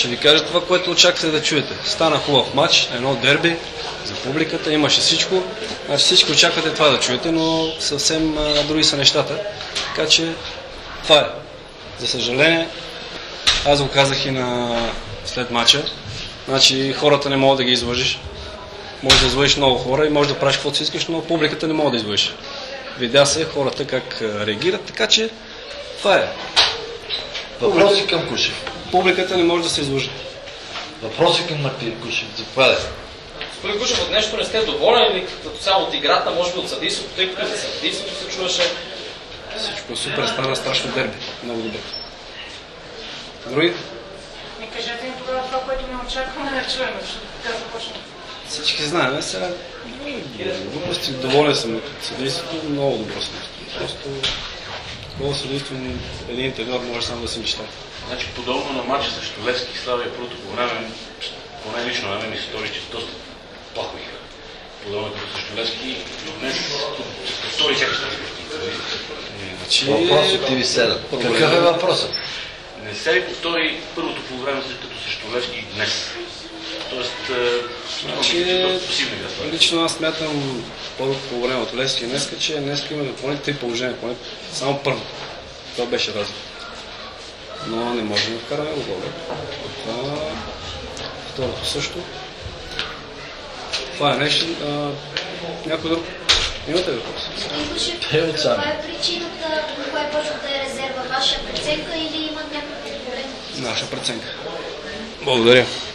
Ще ви кажа това, което очаквате да чуете. Стана хубав матч, едно дерби за публиката, имаше всичко. Значи всички очаквате това да чуете, но съвсем други са нещата. Така че това е. За съжаление, аз го казах и след матча. Значи хората не могат да ги излъжиш. Може да излъжиш много хора и може да правиш каквото си искаш, но публиката не може да излъжиш. Видя се хората как реагират, така че това е. Въпроси към Кушев. Публиката не може да се излъжи. Въпроси към Мартин Кушев. Заповядай. Господин Кушев, от нещо не сте доволен или като цяло от играта, може би от съдийството, тъй като за съдийството се чуваше? Всичко е супер, стана страшно дерби. Много добре. Други? Не кажете ми тогава това, което не очакваме да чуем, защото така започна. Всички знаем, сега глупости, доволен съм от съдейството, много добро съм. Просто такова съдейство един треньор може само да се мечтае. Значи подобно на матча срещу Левски, Славия първото по време, поне лично на мен ми се стори, че доста плахо игра. Подобно като срещу Левски, но днес се повтори как ще Въпросът ти ви седа. Какъв е въпросът? не се ли повтори първото по време като срещу Левски днес. Тоест, доста пасивна игра. Лично аз смятам първото по време от Левски днеска, че днес имаме поне три положения, поне само първото. Това беше разлика. Но не можем да вкараме го гола. Второто също. Това е нещо. Някой друг. Имате ли въпрос? Каква е причината, кое почва да е резерва? Ваша преценка или имат някакви проблеми? Наша преценка. Благодаря.